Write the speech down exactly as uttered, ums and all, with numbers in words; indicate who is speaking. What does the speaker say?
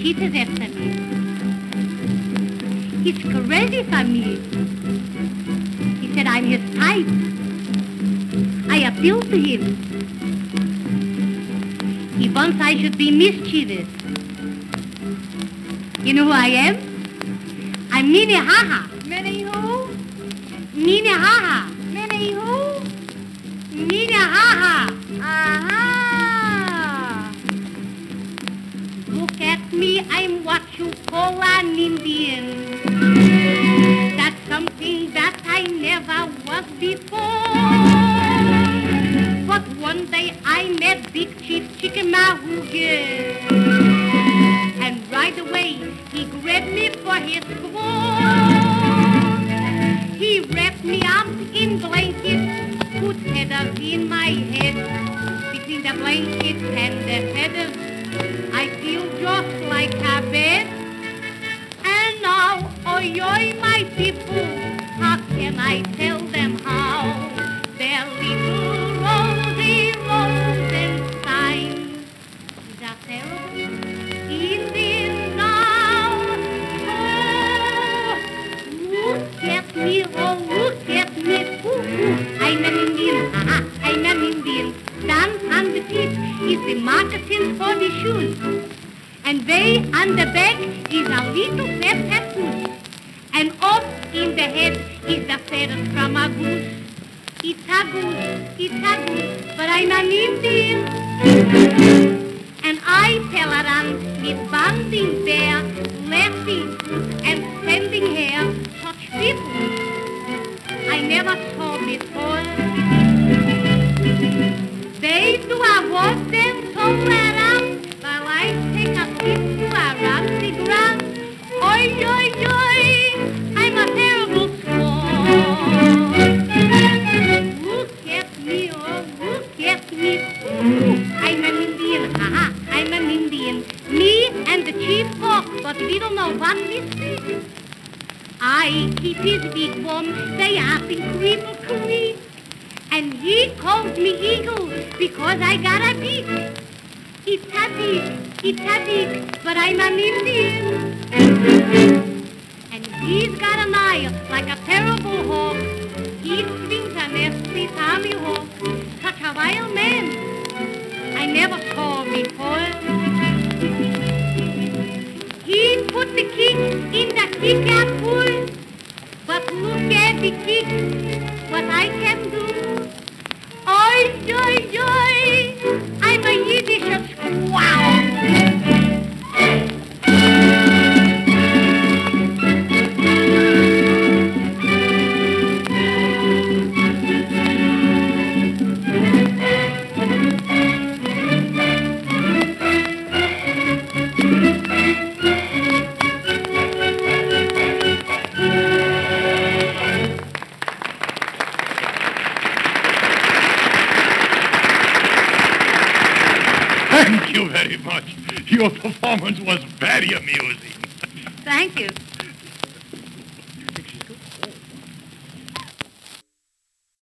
Speaker 1: cheated after me. He's crazy for me. He said I'm his type. I appealed to him. He wants I should be mischievous. You know who I am? I'm Minnehaha.
Speaker 2: Minnie who?
Speaker 1: Minnehaha.
Speaker 2: Minnie who?
Speaker 1: Minnehaha.
Speaker 2: Aha!
Speaker 1: Look at me, I'm what you call an Indian. That's something that I never was before. But one day I met Big Chief Chickamauga. And right away he grabbed me for his squaw. He wrapped me up in blankets, put feathers in my head. Between the blankets and the feathers, I feel just like a bed. And now, oi, oi, my people, how can I tell them how? Their little rosy Rosenstein is a terrible Indian now. Oh, look at me, oh, look at me. Ooh, ooh, I'm an Indian, aha, I'm an Indian. Down on the feet is the moccasins for the shoes. And way on the back is a little fat tattoos. And up in the head is the feathers from a goose. It's a goose, it's a goose, but I'm an Indian. And I tell around with bounding bear, laughing and standing here, such people I never saw before. They do a walk them somewhere around, while I take a trip to around the ground. Oi, oi, oi, I'm a terrible sport. Look at me, oh, look at me. Ooh, I'm an Indian, haha, I'm an Indian. Me and the chief talk, but we don't know what we speak. I keep his big one, the yapping creeper creep. And he calls me eagle because I got a beak. It's a beak, it's a beak, but I'm an Indian. And he's got an eye like a terrible hawk. He swings a nesty Tommy Hawk. Such a wild man I never saw before. He put the kick in the kick-out pool. But look at the kick, what I can do. Oi, oi, oi, I'm a Yiddish squaw.
Speaker 3: Thank you very much. Your performance was very amusing.
Speaker 1: Thank you.